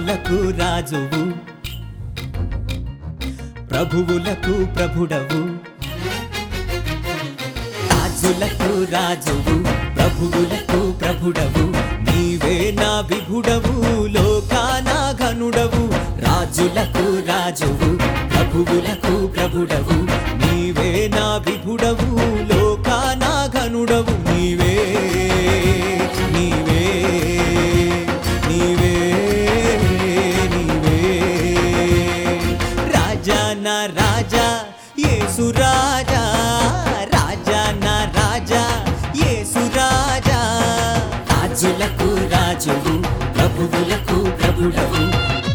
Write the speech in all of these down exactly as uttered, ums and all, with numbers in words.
రాజులకు రాజువు ప్రభువులకు ప్రభుడవు రాజులకు రాజువు ప్రభువులకు ప్రభుడవు నీవే నా విభుడవు లోకాన ఘనుడవు రాజులకు రాజువు ప్రభువులకు ప్రభుడవు నీవే నా విభుడవు లోకాన ఘనుడవు నీవే నీవే నీవే నీవే రాజా నా రాజా యేసు రాజా రాజా నా రాజా యేసు రాజా రాజులకు రాజువు ప్రభువులకు ప్రభుడవు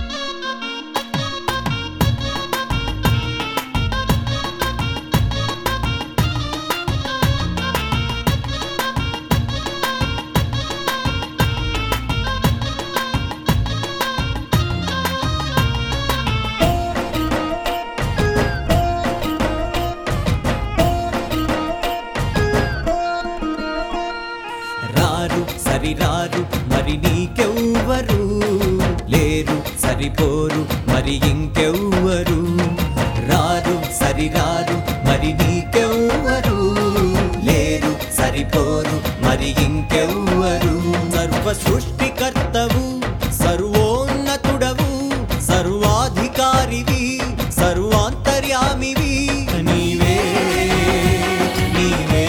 రారు సరిరారు మరి నీకెవ్వరు లేరు సరిపోరు మరి ఇంకెవ్వరు రారు సరిరారు మరి నీకెవ్వరు లేరు సరిపోరు మరి ఇంకెవ్వరు సర్వ సృష్టికర్తవు సర్వోన్నతుడవు సర్వాధికారివి సర్వాంతర్యామివి నీవే నీవే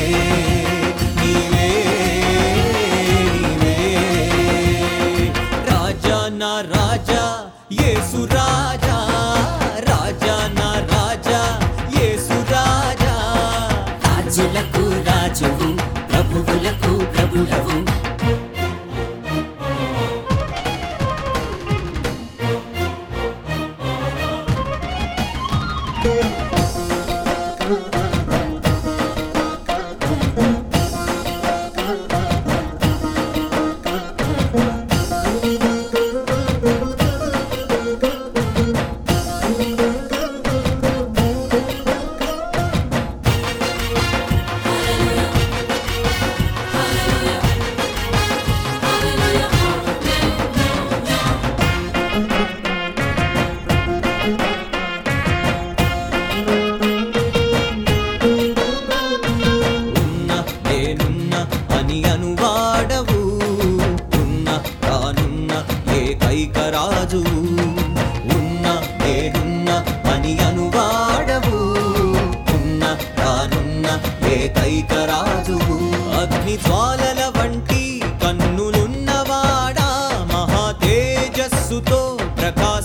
నా రాజా యేసు రాజా రాజా నా రాజా యేసు రాజా రాజులకు రాజువు ప్రభువులకు ప్రభుడవు అని అనువాడవు ఉన్న తానున్న ఏకైక రాజువు ఉన్న నేనున్న అని అనువాడవు ఉన్న తానున్న ఏకైక రాజువు అగ్ని జ్వాలల వంటి కన్నులున్నవాడా మహా తేజస్సుతో ప్రకాశ